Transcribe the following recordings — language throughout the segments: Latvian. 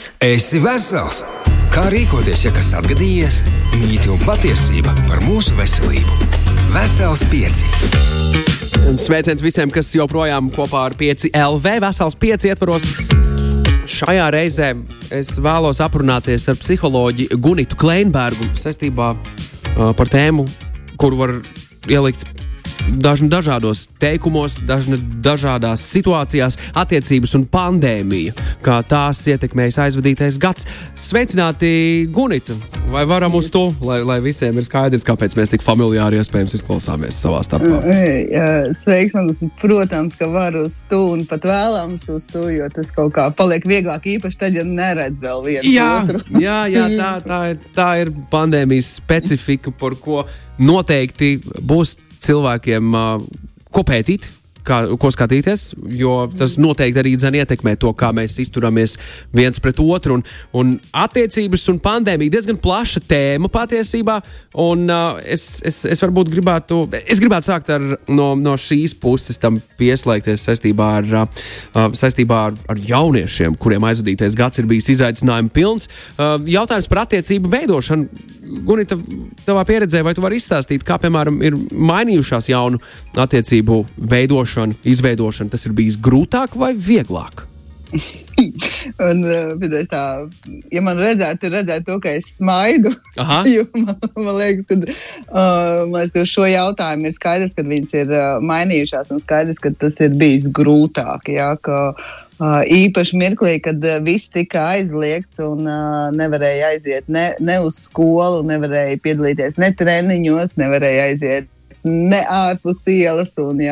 Esi vesels! Kā rīkoties, ja kas atgadījies? Mīti un patiesība par mūsu veselību. Vesels 5. Sveiciens visiem, kas joprojām kopā ar 5 LV. Vesels 5 ietvaros. Šajā reizē es vēlos aprunāties ar psiholoģi Gunitu Kleinbergu saistībā par tēmu, kuru var ielikt dažādos teikumos, dažādās situācijās, attiecības un pandēmija, kā tās ietekmējas aizvadītais gads. Sveicināti, Gunita! Vai varam uz to, lai visiem ir skaidrs, kāpēc mēs tik familiāri iespējams izklausāmies savā starpā? Sveiks, man protams, ka var uz to un pat vēlams uz to, jo tas kaut kā paliek vieglāk, īpaši tad, ja neredz vēl viens otru. Tā ir pandēmijas specifika, par ko noteikti būs cilvēkiem ko pētīt, ko skatīties, jo tas noteikti arī ietekmē to, kā mēs izturamies viens pret otru. Un attiecības un pandēmija diezgan plaša tēma patiesībā, un es varbūt gribētu sākt no šīs puses tam pieslēgties saistībā ar jauniešiem, kuriem aizvadītais gads ir bijis izaicinājumi pilns. Jautājums par attiecību veidošanu. Gunita, tavā pieredzē, vai tu vari izstāstīt, kā, piemēram, ir mainījušās jaunu attiecību veidošana, izveidošana? Tas ir bijis grūtāk vai vieglāk? Un, ja man redzētu to, ka es smaidu, jo man liekas, ka šo jautājumu ir skaidrs, ka viņas ir mainījušās un skaidrs, ka tas ir bijis grūtāk, jā, ka īpaši mirklī, kad viss tika aizliegts un nevarēja aiziet ne uz skolu, nevarēja piedalīties ne treniņos, nevarēja aiziet ne ārpus ielas.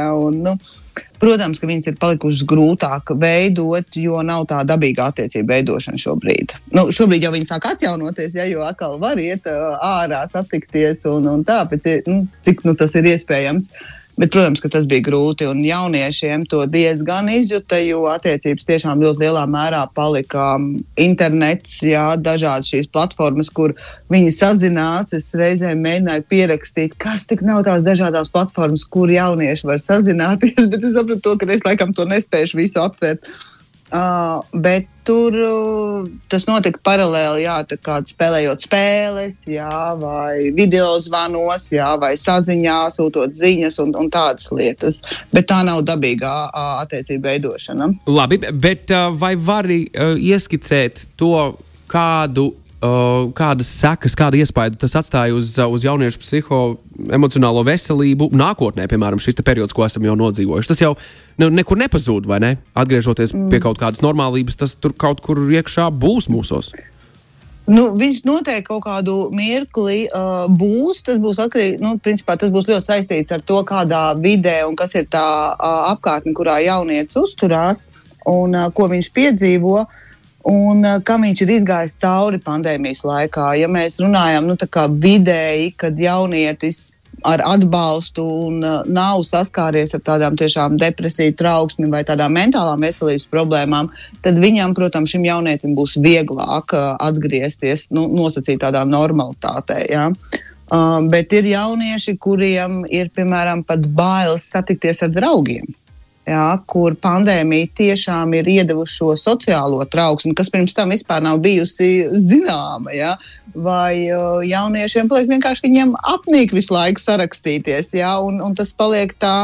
Protams, ka viņas ir palikušas grūtāk veidot, jo nav tā dabīga attiecība veidošana šobrīd. Šobrīd jau viņi sāk atjaunoties, jo atkal var iet ārā, satikties un tā, cik tas ir iespējams. Bet, protams, ka tas bija grūti, un jauniešiem to diezgan izjuta, jo attiecības tiešām ļoti lielā mērā palika internets, dažādas šīs platformas, kur viņi sazinās. Es reizēm mēģināju pierakstīt, kas tik nav tās dažādās platformas, kur jaunieši var sazināties, bet es sapratu to, ka es laikam to nespēšu visu aptvert. Bet tur tas notika paralēli, tā kā spēlējot spēles, vai video zvanos, vai saziņā, sūtot ziņas un tādas lietas. Bet tā nav dabīgā attiecība veidošana. Labi, bet vai vari ieskicēt to, kādas sekas, kādu iespaidu tas atstāja uz jauniešu psiho-emocionālo veselību nākotnē, piemēram, šis periods, ko esam jau nodzīvojuši? Tas jau nekur nepazūd, vai ne? Atgriežoties pie kaut kādas normālības, tas tur kaut kur iekšā būs mūsos. Viņš noteikti kaut kādu mirkli būs. Tas būs atkarīgi, principā tas būs ļoti saistīts ar to, kādā vidē un kas ir tā apkārtne, kurā jaunietis uzturās un ko viņš piedzīvo. Un kam viņš ir izgājis cauri pandēmijas laikā. Ja mēs runājam, tā kā vidēji, kad jaunietis ar atbalstu un nav saskāries ar tādām tiešām depresiju, trauksmi vai tādām mentālām veselības problēmām, tad viņam, protams, šim jaunietim būs vieglāk atgriezties, nosacīt tādā normalitātē, bet ir jaunieši, kuriem ir, piemēram, pat bailes satikties ar draugiem. Kur pandēmija tiešām ir iedevuši šo sociālo trauksmi, kas pirms tam vispār nav bijusi zināma. Vai jauniešiem paliek vienkārši viņiem apnīk visu laiku sarakstīties, un tas paliek tā,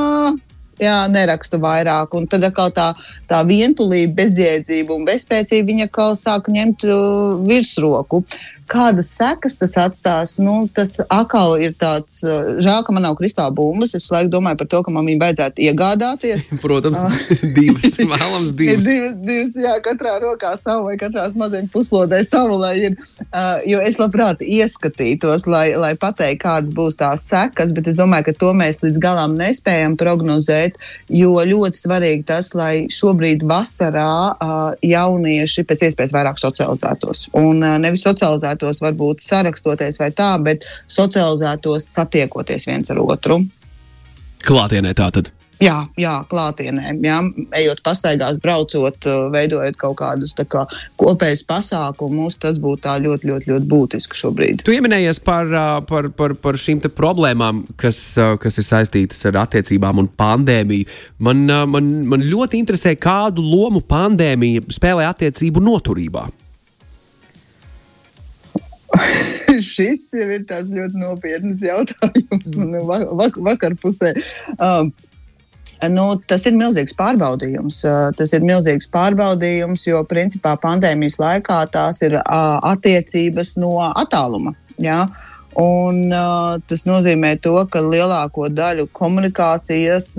nerakstu vairāk, un tad atkal tā vientulība, bezjēdzība un bezspēcība viņa atkal sāk ņemt virsroku. Kādas sekas tas atstās? Tas atkal ir tāds, žēl, ka man nav kristāla bumbas. Es laiku domāju par to, ka man viņu vajadzētu iegādāties. Protams, divas, vēlams divas. Divas, katrā rokā savu vai katrā maziņ puslodē savu, lai ir, jo es labprāt ieskatītos, lai pateikt, kādas būs tās sekas, bet es domāju, ka to mēs līdz galām nespējam prognozēt, jo ļoti svarīgi tas, lai šobrīd vasarā jaunieši pēc iespējas vairāk socializētos. Un nevis socializētos varbūt sarakstoties vai tā, bet socializētos satiekoties viens ar otru. Klātienē tātad? Jā, klātienē. Ejot pastaigās, braucot, veidojot kaut kādus kopējus pasākumus, tas būtu tā ļoti, ļoti, ļoti būtiski šobrīd. Tu ieminējies par šīm te problēmām, kas ir saistītas ar attiecībām un pandēmiju. Man ļoti interesē, kādu lomu pandēmija spēlē attiecību noturībā. Šis jau ir tāds ļoti nopietnas jautājums vakar pusē. Tas ir milzīgs pārbaudījums. Jo principā pandēmijas laikā tās ir attiecības no attāluma. Ja? Un tas nozīmē to, ka lielāko daļu komunikācijas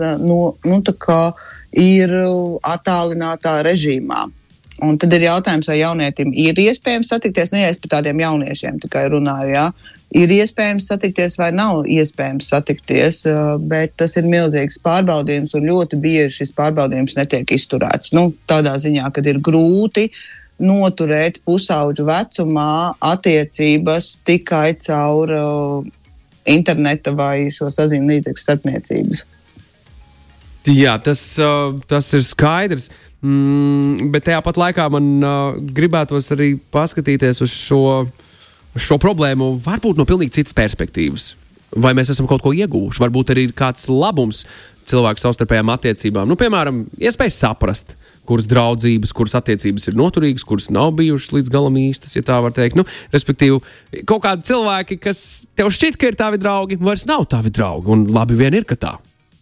ir attālinātā režīmā. Un tad ir jautājums, vai jaunietim ir iespējams satikties, ja es par tādiem jauniešiem tikai runāju, jā. Ir iespējams satikties vai nav iespējams satikties, bet tas ir milzīgs pārbaudījums un ļoti bieži šis pārbaudījums netiek izturēts. Tādā ziņā, kad ir grūti noturēt pusauģu vecumā attiecības tikai caur interneta vai šo saziņu līdzekļu starpniecības. Jā, tas ir skaidrs. Bet tajā pat laikā man gribētos arī paskatīties uz šo problēmu varbūt no pilnīgi citas perspektīvas. Vai mēs esam kaut ko ieguvuši? Varbūt arī ir kāds labums cilvēku savstarpējām attiecībām. Piemēram, iespējas saprast, kuras draudzības, kuras attiecības ir noturīgas, kuras nav bijušas līdz galam īstas, ja tā var teikt. Respektīvi, kaut kādi cilvēki, kas tev šķiet, ka ir tavi draugi, vairs nav tavi draugi. Un labi vien ir, ka tā.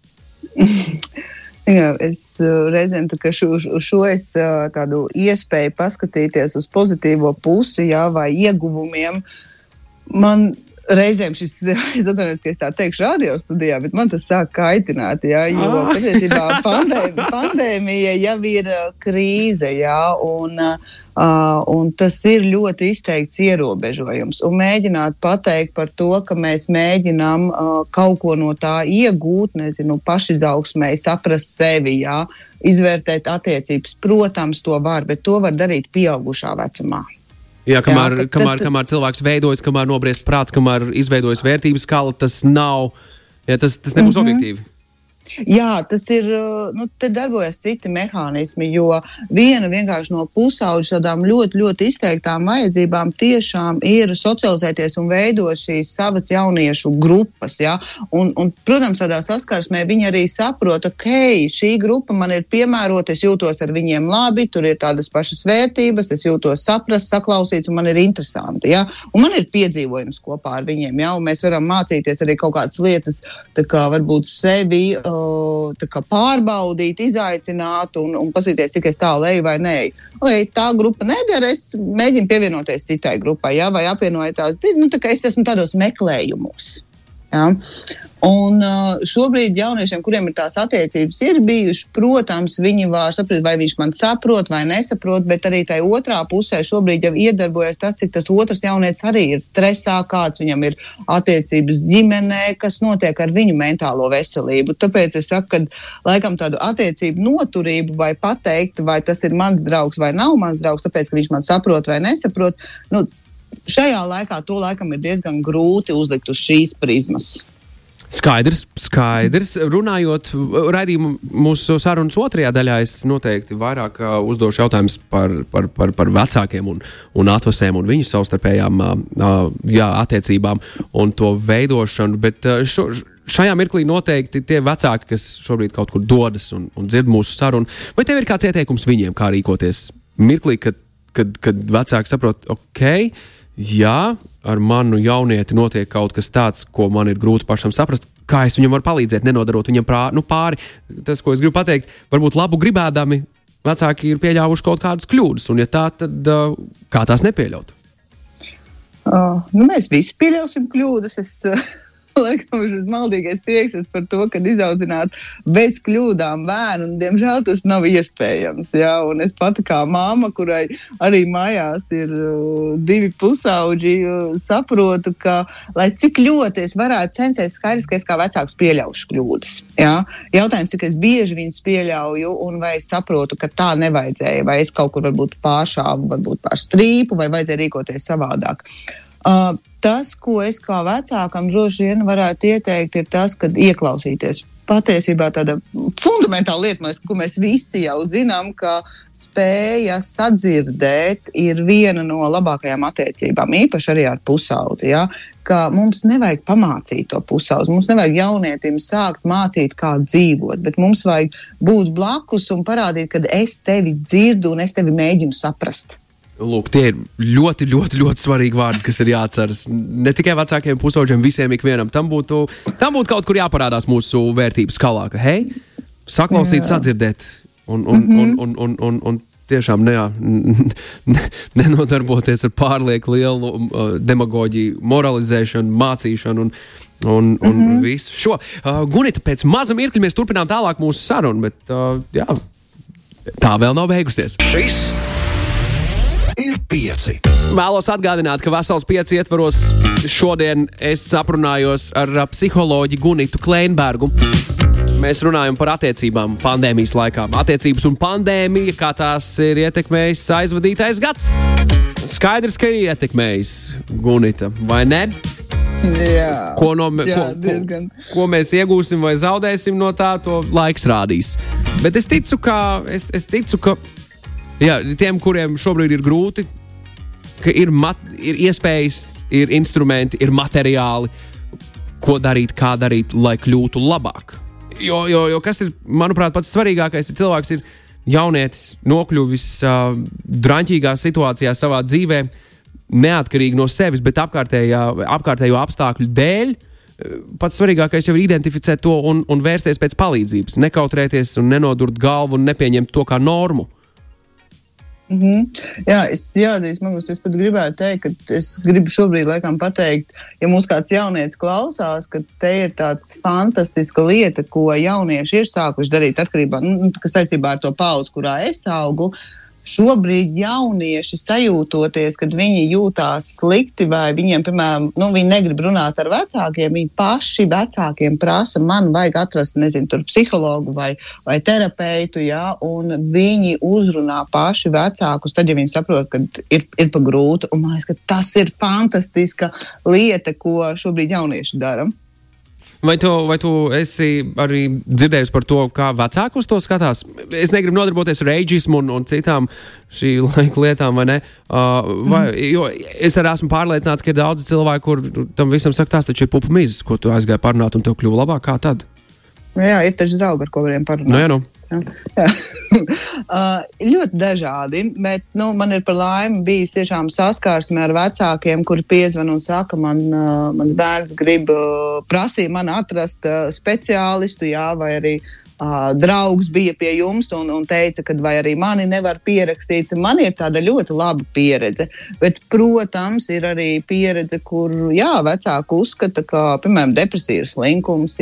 Jā, es reizēm šo es tādu iespēju paskatīties uz pozitīvo pusi, jā, vai ieguvumiem. Man reizēm es atvainojos, ka es tā teikšu radio studijā, bet man tas sāk kaitināt, jā, jo patiesībā pandēmija jau ir krīze, jā, un tas ir ļoti izteikts ierobežojums. Un mēģināt pateikt par to, ka mēs mēģinām kaut ko no tā iegūt, pašizaugsmēji, saprast sevi, jā, izvērtēt attiecības. Protams, to var, bet to var darīt pieaugušā vecumā. Jā, kamēr cilvēks veidojas, kamēr nobriest prāts, kamēr izveidojas vērtības skala, tas nav, tas nebūs objektīvi. Jā, tas ir, te darbojas citi mehānismi, jo viena vienkārši no pusauģu tādām ļoti, ļoti izteiktām vajadzībām tiešām ir socializēties un veidot šīs savas jauniešu grupas, ja? Un, protams, tādā saskarsmē viņi arī saprot, šī grupa man ir piemērota, es jūtos ar viņiem labi, tur ir tādas pašas vērtības, es jūtos saprast, saklausīts un man ir interesanti, ja? Un man ir piedzīvojums kopā ar viņiem, ja? Un mēs varam mācīties arī kaut kādas lietas, tā kā varbūt sevi pārbaudīt, izaicināt un paskatīties, cik es tālu eju vai nē. Lai tā grupa nedara, es mēģinu pievienoties citai grupai, ja, vai apvienoju tās, tā kā es esmu tādos meklējumos. Ja. Un šobrīd jauniešiem, kuriem ir tās attiecības, ir bijuši, protams, viņi var saprast, vai viņš man saprot vai nesaprot, bet arī tai otrā pusē šobrīd jau iedarbojas tas, cik tas otrs jaunietis arī ir stresā, kāds viņam ir attiecības ģimenē, kas notiek ar viņu mentālo veselību. Tāpēc es saku, ka laikam tādu attiecību noturību vai pateikt, vai tas ir mans draugs vai nav mans draugs, tāpēc, ka viņš man saprot vai nesaprot, šajā laikā to laikam ir diezgan grūti uzlikt uz šīs prizmas. Skaidrs. Runājot, raidījumu mūsu sarunas otrajā daļā, es noteikti vairāk uzdošu jautājumus par vecākiem un atvasēm un viņu savstarpējām attiecībām un to veidošanu, bet šajā mirklī noteikti tie vecāki, kas šobrīd kaut kur dodas un dzird mūsu sarunu, vai tev ir kāds ieteikums viņiem, kā rīkoties mirklī, kad vecāki saprot, jā, ar manu jaunieti notiek kaut kas tāds, ko man ir grūti pašam saprast, kā es viņam varu palīdzēt, nenodarot viņam pāri. Tas, ko es gribu pateikt, varbūt labu gribēdami vecāki ir pieļāvuši kaut kādas kļūdas, un ja tā, tad kā tās nepieļaut? Mēs visi pieļausim kļūdas. Laikam ir maldīgais priekšstats par to, kad izaudzināt bez kļūdām bērnu, un diemžēl tas nav iespējams. Ja? Un es pati kā māma, kurai arī mājās ir 2 pusauģi, saprotu, ka, lai cik ļoti es varētu censties, skaidrs, ka es kā vecāks pieļaušu kļūdas. Ja? Jautājums, cik es bieži viņus pieļauju, un vai es saprotu, ka tā nevajadzēja, vai es kaut kur varbūt pāršāvu, varbūt pār strīpu, vai vajadzēja rīkoties savādāk. Tas, ko es kā vecākam droši vien varētu ieteikt, ir tas, kad ieklausīties. Patiesībā tāda fundamentāla lieta, ko mēs visi jau zinām, ka spēja sadzirdēt ir viena no labākajām attiecībām, īpaši arī ar pusaudzi. Ja? Ka mums nevajag pamācīt to pusaudzi, mums nevajag jaunietim sākt mācīt, kā dzīvot, bet mums vajag būt blakus un parādīt, ka es tevi dzirdu un es tevi mēģinu saprast. Lūk, tie ir ļoti, ļoti, ļoti svarīgi vārdi, kas ir jāatceras. Ne tikai vecākiem pusauģiem, visiem ikvienam. Tam būtu kaut kur jāparādās mūsu vērtības skalā, ka, hei, saklausīt, sadzirdēt un tiešām nenodarboties ar pārlieku lielu demagoģiju, moralizēšanu, mācīšanu un visu šo. Gunita, pēc maza mirkļa mēs turpinām tālāk mūsu sarunu, bet tā vēl nav beigusies. Šis ir 5. Vēlos atgādināt, ka Vesels 5 ietvaros šodien es aprunājos ar psiholoģi Gunitu Kleinbergu. Mēs runājam par attiecībām pandēmijas laikā. Attiecības un pandēmija, kā tās ir ietekmējis aizvadītais gads. Skaidrs, ka ir ietekmējis Gunita, vai ne? Jā, ko mēs iegūsim vai zaudēsim no tā, to laiks rādīs. Bet es ticu, ka tiem, kuriem šobrīd ir grūti, ka ir iespējas, ir instrumenti, ir materiāli, ko darīt, kā darīt, lai kļūtu labāk. Jo kas ir, manuprāt, pats svarīgākais, ir cilvēks ir jaunietis, nokļuvis draņķīgās situācijās savā dzīvē, neatkarīgi no sevis, bet apkārtējo apstākļu dēļ. Pats svarīgākais jau ir identificēt to un vērsties pēc palīdzības, nekautrēties un nenodurt galvu un nepieņemt to kā normu. Jā, es pat gribētu teikt, ka es gribu šobrīd laikam pateikt, ja mūs kāds jaunietis klausās, ka te ir tāds fantastiska lieta, ko jaunieši ir sākuši darīt atkarībā, kas saistībā ar to paudzi, kurā es augu. Šobrīd jaunieši sajūtoties, kad viņi jūtās slikti vai viņiem, piemēram, viņi negrib runāt ar vecākiem, viņi paši vecākiem prasa, man vajag atrast, tur psihologu vai terapeitu, un viņi uzrunā paši vecākus, tad, ja viņi saprot, ka ir pa grūtu, un man liekas, ka tas ir fantastiska lieta, ko šobrīd jaunieši dara. Vai tu esi arī dzirdējusi par to, kā vecāki uz to skatās? Es negribu nodarboties ar eidžismu un citām šī laika lietām, vai ne? Jo es arī esmu pārliecināts, ka ir daudzi cilvēki, kur tam visam saka, tās taču ir pupu mizas, ko tu aizgāji parunāt un tev kļuva labāk. Kā tad? Jā, ir taču draugi, ar ko variem parunāt. Jā. Ļoti dažādi, bet man ir par laimi bijis tiešām saskarsme ar vecākiem, kuri piezvan un saka, mans bērns prasīja man atrast speciālistu, vai arī draugs bija pie jums un teica, ka vai arī mani nevar pierakstīt. Man ir tāda ļoti laba pieredze, bet, protams, ir arī pieredze, kur, vecāki uzskata, ka, piemēram, depresija ir slinkums,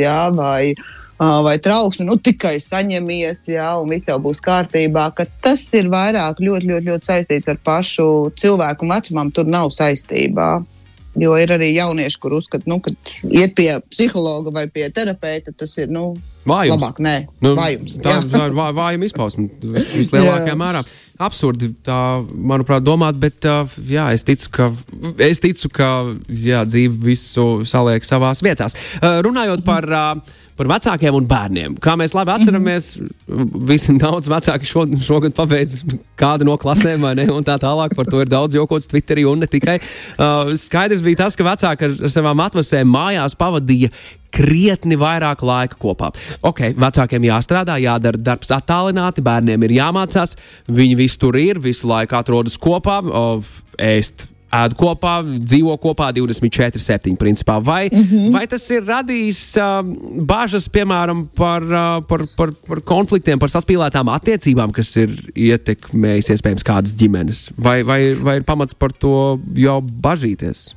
vai trauksme, tikai saņemies, un viss jau būs kārtībā, ka tas ir vairāk ļoti, ļoti, ļoti saistīts ar pašu cilvēku un vecumam, tur nav saistībā. Jo ir arī jaunieši, kur uzskata, kad iet pie psihologa vai pie terapeita, tas ir, vājums. Labāk, nē, vājums. Tā ir vājuma izpausme vislielākajā mērā. Absurdi tā, manuprāt, domāt, bet es ticu, ka dzīve visu saliek savās vietās. Runājot par vecākiem un bērniem. Kā mēs labi atceramies, visi daudz vecāki šogad pabeidz kādu no klasēm, vai ne, un tā tālāk, par to ir daudz jokots Twitterī un ne tikai. Skaidrs bija tas, ka vecāki ar savām atvasēm mājās pavadīja krietni vairāk laika kopā. Vecākiem jāstrādā, jādara darbs attālināti, bērniem ir jāmācās, viņi visi tur ir, visu laiku atrodas kopā, ēd kopā, dzīvo kopā 24/7 principā. Vai tas ir radījis bāžas, piemēram, par konfliktiem, par saspīlētām attiecībām, kas ir ietekmējis iespējams kādas ģimenes? Vai ir pamats par to jau bažīties?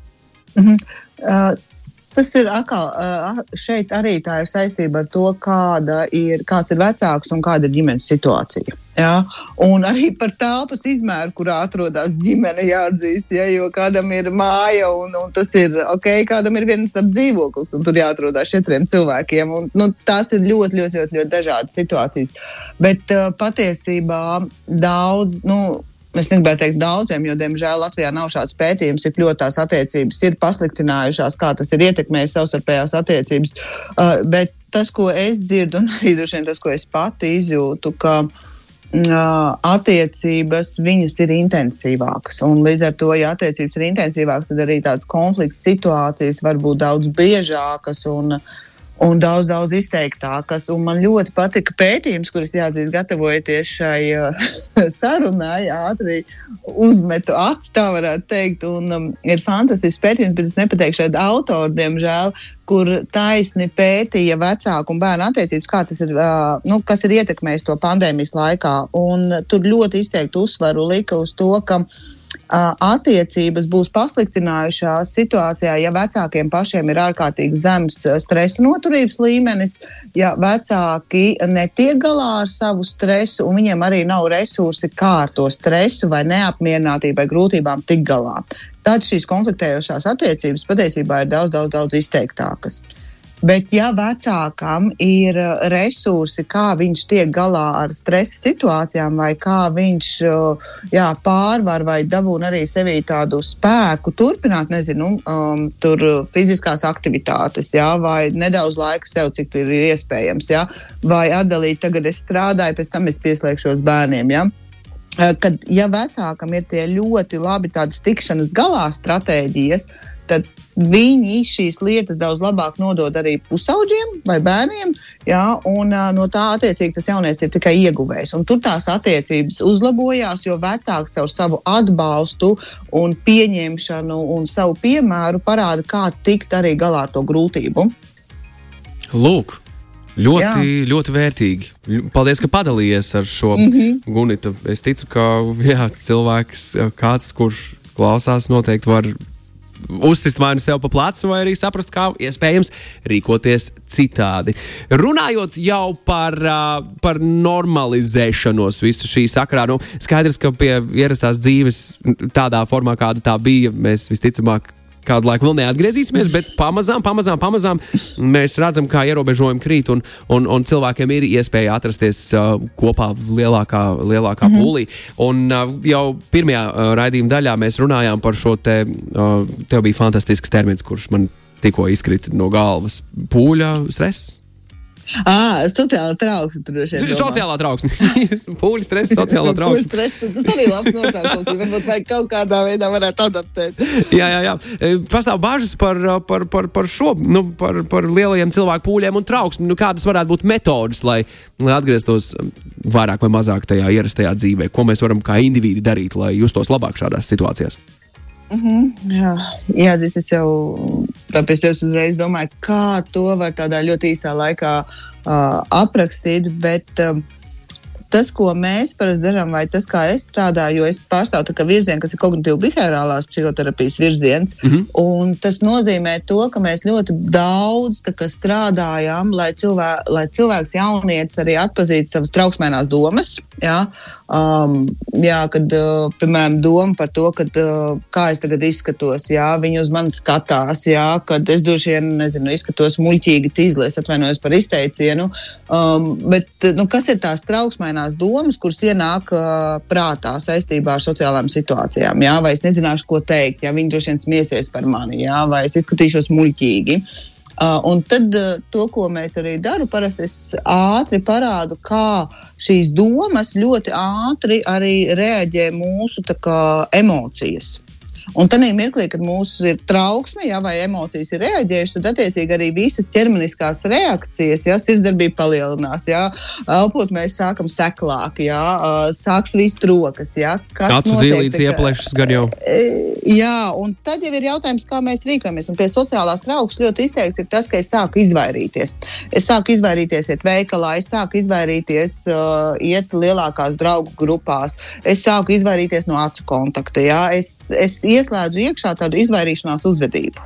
Tas ir šeit arī tā ir saistība ar to, kāds ir vecāks un kāda ir ģimenes situācija. Ja? Un arī par telpas izmēru, kurā atrodas ģimene, jāatzīst, jo kādam ir māja un tas ir kādam ir viens dzīvoklis un tur jāatrodas 4 cilvēkiem. Tās ir ļoti, ļoti, ļoti, ļoti dažādas situācijas. Bet patiesībā daudz, es negribētu teikt daudziem, jo, diemžēl, Latvijā nav šāds pētījums, cik ļoti tās attiecības ir pasliktinājušās, kā tas ir ietekmējis savstarpējās attiecības. Bet tas, ko es dzirdu, un arī droši vien tas, ko es pati izjūtu, ka attiecības, viņas ir intensīvākas. Un līdz ar to, ja attiecības ir intensīvākas, tad arī tādas konflikts situācijas var būt daudz biežākas un un daudz izteiktākas. Un man ļoti patika pētījums, kuras jāatzīst gatavojoties šai sarunai, ātri uzmetu acis, tā varētu teikt, un ir fantastisks pētījums, bet es nepateikšu šādu autoru, diemžēl, kur taisni pētīja vecāku un bērnu attiecības, kā tas ir, kas ir ietekmējis to pandēmijas laikā, un tur ļoti izteikti uzsvaru lika uz to, ka attiecības būs pasliktinājušās situācijā, ja vecākiem pašiem ir ārkārtīgi zems stresa noturības līmenis, ja vecāki netiek galā ar savu stresu un viņiem arī nav resursi, kā ar to stresu vai neapmierinātību vai grūtībām tik galā. Tad šīs konfliktējošās attiecības patiesībā ir daudz izteiktākas. Bet ja vecākam ir resursi, kā viņš tiek galā ar stresa situācijām vai kā viņš pārvar vai dabūna arī sevī tādu spēku turpināt, tur fiziskās aktivitātes, vai nedaudz laika sev, cik tur ir iespējams, vai atdalīt, tagad es strādāju, pēc tam es pieslēgšos bērniem, Kad, ja vecākam ir tie ļoti labi tādas tikšanas galā stratēģijas, tad viņi šīs lietas daudz labāk nodod arī pusauģiem vai bērniem, un no tā attiecīgi tas jaunieks ir tikai ieguvējs. Un tur tās attiecības uzlabojās, jo vecāks ar savu atbalstu un pieņemšanu un savu piemēru parāda, kā tikt arī galā ar to grūtību. Lūk. Ļoti vērtīgi. Paldies, ka padalījies ar šo Gunita. Es ticu, ka cilvēks, kāds, kurš klausās, noteikti var uzsist vai nu sev pa plecu, vai arī saprast, kā iespējams rīkoties citādi. Runājot jau par normalizēšanos visu šī sakarā, skaidrs, ka pie ierastās dzīves tādā formā, kāda tā bija, mēs visticamāk kādu laiku vēl neatgriezīsimies, bet pamazām mēs redzam, kā ierobežojumi krīt un cilvēkiem ir iespēja atrasties kopā lielākā pūlī. Un jau pirmajā raidījuma daļā mēs runājām par šo tev bija fantastisks termins, kurš man tikko izkrita no galvas. Pūļa stress? Sociālā trauksme. Sociālā trauksme. Pūļu stress, sociālā trauksme. Pūļu stress, tas arī labs nosaukums. Varbūt vai kaut kādā veidā varētu adaptēt. Jā. Pastāv bažas par šo, par lielajiem cilvēku pūļiem un trauksmi. Kādas varētu būt metodas, lai atgrieztos vairāk vai mazāk tajā ierastajā dzīvē? Ko mēs varam kā indivīdi darīt, lai justos labāk šādās situācijās? Jā, es jau tāpēc es uzreiz domāju, kā to var tādā ļoti īsā laikā aprakstīt, bet tas, ko mēs parasti darām, vai tas, kā es strādāju, jo es pārstāvu tā kā virzienu, kas ir kognitīvi-behaviorālās psihoterapijas virziens, un tas nozīmē to, ka mēs ļoti daudz tā kā strādājam, lai cilvēks jaunietis arī atpazītu savas trauksmēnās domas, kad, piemēram, doma par to, kad, kā es tagad izskatos, viņi uz mani skatās, kad es droši vien, izskatos muļķīgi tīzli, es atvainojos par izteicienu, bet, kas ir tās trauksmēnās domas, kuras ienāk prātā saistībā ar sociālām situācijām, vai es nezināšu, ko teikt, viņi droši vien smiesies par mani, vai es izskatīšos muļķīgi. Un tad to, ko mēs arī daru, parasti es ātri parādu, kā šīs domas ļoti ātri arī reaģē mūsu tā kā emocijas. Un tādā mirklī, kad mums ir trauksme, vai emocijas ir reaģējušas, tad attiecīgi arī visas ķermeniskās reakcijas, sirdsdarbība palielinās, elpot mēs sākam seklāk, sāks vist rokas, Kāds zīlīts ieplešas gan jau. Un tad jau ir jautājums, kā mēs rīkojamies. Un pie sociālās trauksmes ļoti izteikts ir tas, ka es sāku izvairīties. Es sāku izvairīties iet veikalā, es sāku izvairīties iet lielākās draugu grupās, es sāku izvairīties no acu kontakta, es ieslēdzu iekšā tādu izvairīšanās uzvedību.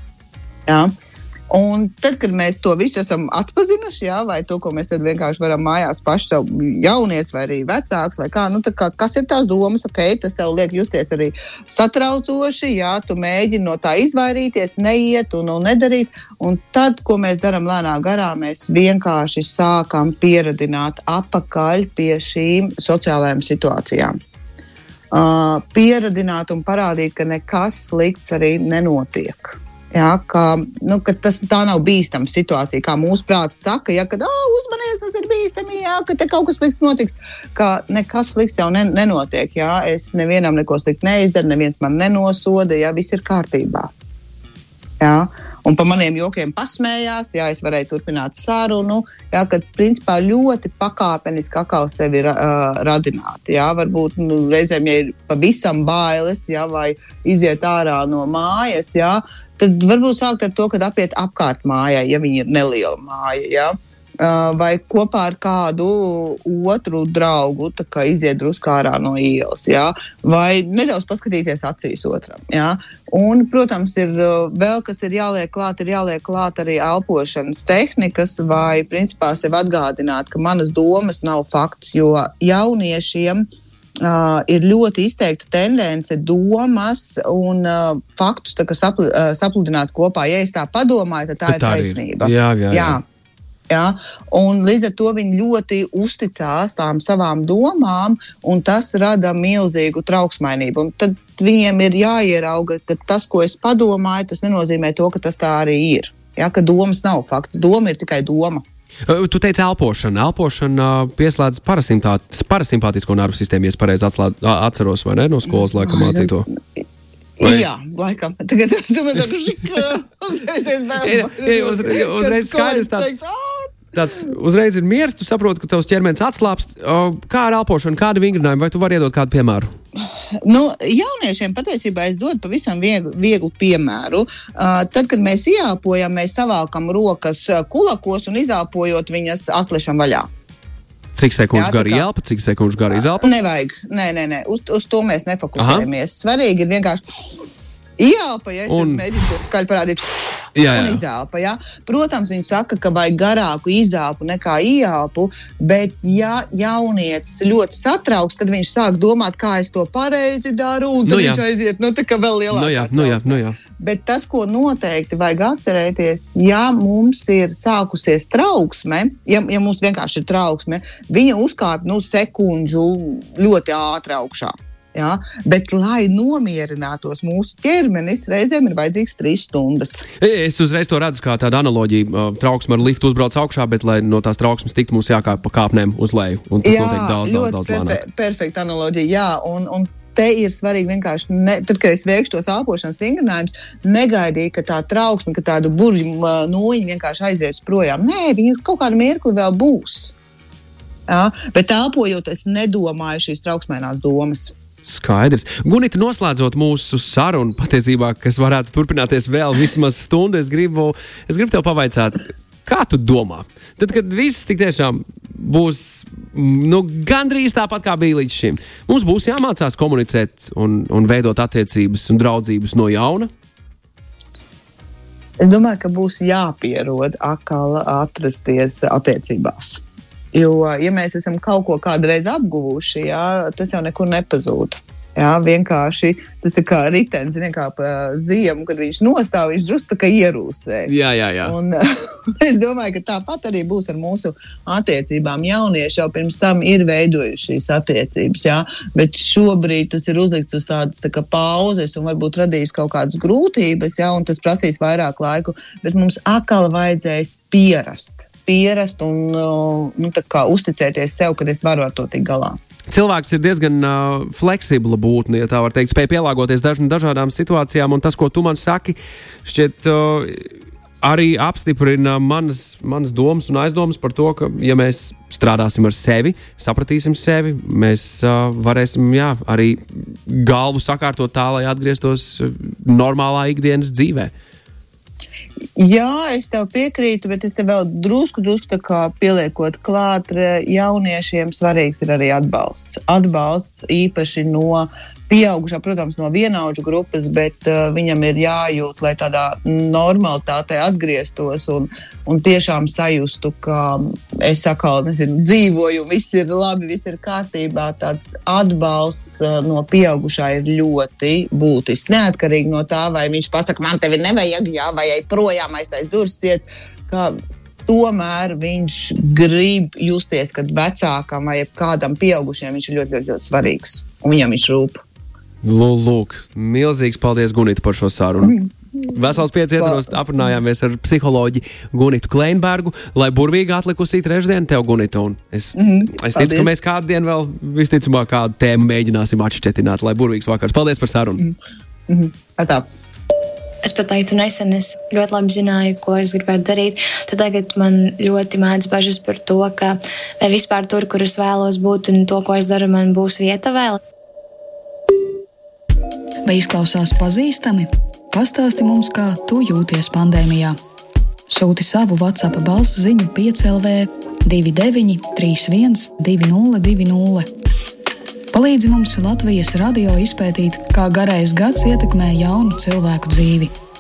Un tad, kad mēs to visu esam atpazinuši, vai to, ko mēs tad vienkārši varam mājās paši savu jaunietis vai arī vecāks, vai kā, kas ir tās domas, tas tev liek justies arī satraucoši, tu mēģini no tā izvairīties, neiet un nedarīt, un tad, ko mēs daram lēnā garā, mēs vienkārši sākam pieradināt atpakaļ pie šīm sociālajām situācijām. Pieradināt un parādīt, ka nekas slikts arī nenotiek. Ka tā nav bīstama situācija, kā mūsu prāts saka, kad uzmanies, tas ir bīstami, ka te kaut kas slikts notiks, ka nekas slikts jau nenotiek. Es nevienam neko sliktu neizdaru, neviens man nenosoda, viss ir kārtībā. un pa maniem jokiem pasmējās, jā, es varēju turpināt sarunu, jā, kad principā ļoti pakāpeniski atkal sevi radināt, jā, varbūt reizēm, ja ir pavisam bailes, jā, vai iziet ārā no mājas, jā, tad varbūt sākt ar to, kad apiet apkārt mājai, ja viņi ir neliela māja, jā. Vai kopā ar kādu otru draugu tā kā iziet drusku ārā no ielas, jā? Vai nedaudz paskatīties acīs otram. Jā? Un, protams, ir vēl, kas ir jāliek klāt arī elpošanas tehnikas vai principā sev atgādināt, ka manas domas nav fakts, jo jauniešiem ir ļoti izteikta tendence domas un faktus tā kā sapludināt kopā. Ja es tā padomāju, tad tā ir taisnība. Jā. Ja? Un līdz ar to viņi ļoti uzticās tām savām domām, un tas rada milzīgu trauksmainību. Un tad viņiem ir jāierauga, ka tas, ko es padomāju, tas nenozīmē to, ka tas tā arī ir. Ja? Ka domas nav fakts. Doma ir tikai doma. Tu teici elpošana. Elpošana pieslēdz parasimpātisko nervu sistēmu, ja es pareizi atceros, vai ne? No skolas laikam mācīto. Jā, laikam. Tagad tu man uzreiz skaidrs tāds uzreiz ir miers, tu saproti, ka tavs ķermenis atslāpst. Kā ar elpošanu, kādi vingrinājumi, vai tu vari iedot kādu piemēru? Jauniešiem patiesībā es dodu pavisam vieglu piemēru. Tad, kad mēs ieelpojam, mēs savākam rokas kulakos un izelpojot viņas atlešam vaļā. Cik sekundžu gari ielpa, cik sekundžu gari izelpa? Nevajag. Nē. Uz to mēs nefokusējamies. Svarīgi ir vienkārši ielpa, ja es mēģinu to skaļi parādīt. Un izelpa, jā. Protams, viņi saka, ka vajag garāku izelpu nekā ielpu, bet ja jaunietis ļoti satrauks, tad viņš sāk domāt, kā es to pareizi daru, un tad viņš aiziet, tā kā vēl lielākā trauksme. Bet tas, ko noteikti vajag atcerēties, ja mums ir sākusies trauksme, ja mums vienkārši ir trauksme, viņa uzkāp sekundžu ļoti ātri augšā. Ja? Bet, lai nomierinātos mūsu ķermenis, reizēm ir vajadzīgs 3 stundas. Es uzreiz to redzu kā tādu analoģiju. Trauksme ar liftu uzbrauc augšā, bet, lai no tās trauksmes tiktu, mums jākāp pa kāpnēm uz leju. Un tas notiek daudz lēnāk. Perfekta analoģija, jā. Un te ir svarīgi vienkārši, tad, kad es veikšu tos elpošanas vingrinājumus, negaidīju, ka tā trauksme, ka tāda burvju nūjiņa vienkārši aizies projām. Nē, viņa kaut kādu mirkli vēl būs. Ja? Bet elpojot, es nedomāju šīs trauksmēnās domas. Skaidrs. Gunita, noslēdzot mūsu sarunu, patiesībā, kas varētu turpināties vēl vismaz stundu, es gribu tev pavaicāt, kā tu domā? Tad, kad viss tik tiešām būs gandrīz tāpat, kā bija līdz šim, mums būs jāmācās komunicēt un veidot attiecības un draudzības no jauna? Es domāju, ka būs jāpierod atkal atrasties attiecībās. Jo, ja mēs esam kaut ko kādreiz apguvuši, jā, tas jau nekur nepazūd. Jā, vienkārši tas ir kā ritens, kā pa ziemu, kad viņš nostāv, viņš drusku tā kā ierūsē. Jā. Un es domāju, ka tāpat arī būs ar mūsu attiecībām. Jaunieši jau pirms tam ir veidojuši šīs attiecības, jā, bet šobrīd tas ir uzlikts uz tādas tā kā pauzes un varbūt radīs kaut kādas grūtības, jā, un tas prasīs vairāk laiku, bet mums atkal vajadzēs pierast un tā kā uzticēties sev, kad es varu ar to tikt galā. Cilvēks ir diezgan fleksibla būtne, ja tā var teikt, spēj pielāgoties dažādām situācijām, un tas, ko tu man saki, šķiet arī apstiprina manas domas un aizdomas par to, ka, ja mēs strādāsim ar sevi, sapratīsim sevi, mēs varēsim, arī galvu sakārtot tā, lai atgrieztos normālā ikdienas dzīvē. Jā, es tev piekrītu, bet es tev vēl drusku tā kā pieliekot klāt, jauniešiem svarīgs ir arī atbalsts. Atbalsts īpaši no pieaugušā, protams, no vienaudžu grupas, bet viņam ir jājūt, lai tādā normalitātē atgrieztos un tiešām sajustu, ka es dzīvoju, viss ir labi, viss ir kārtībā. Tāds atbalsts no pieaugušā ir ļoti būtisks. Neatkarīgi no tā, vai viņš pasaka, man tevi nevajag, vai ej projām aiztais durvis ciet, ka tomēr viņš grib justies, kad vecākam vai kādam pieaugušiem viņš ir ļoti, ļoti, ļoti svarīgs un viņam viņš rūp. Lūk, milzīgs paldies, Gunita, par šo sarunu. Vesels 5 ietvaros aprunājāmies ar psiholoģi Gunitu Kleinbergu, lai burvīgi atlikusī trešdienu tev, Gunita. Un es ticu, ka mēs kādu dienu vēl visticamāk kādu tēmu mēģināsim atšķetināt, lai burvīgs vakars. Paldies par sarunu. Atā. Es pat teiktu nesen, es ļoti labi zināju, ko es gribētu darīt. Tad tagad man ļoti mēdz bažas par to, ka vai vispār tur, kur es vēlos būt un to, ko es daru, man būs vieta vēl. Vai izklausās pazīstami? Pastāsti mums, kā tu jūties pandēmijā. Sūti savu WhatsApp balss ziņu 5LV 29 31 2020. Palīdzi mums Latvijas radio izpētīt, kā garais gads ietekmē jaunu cilvēku dzīvi.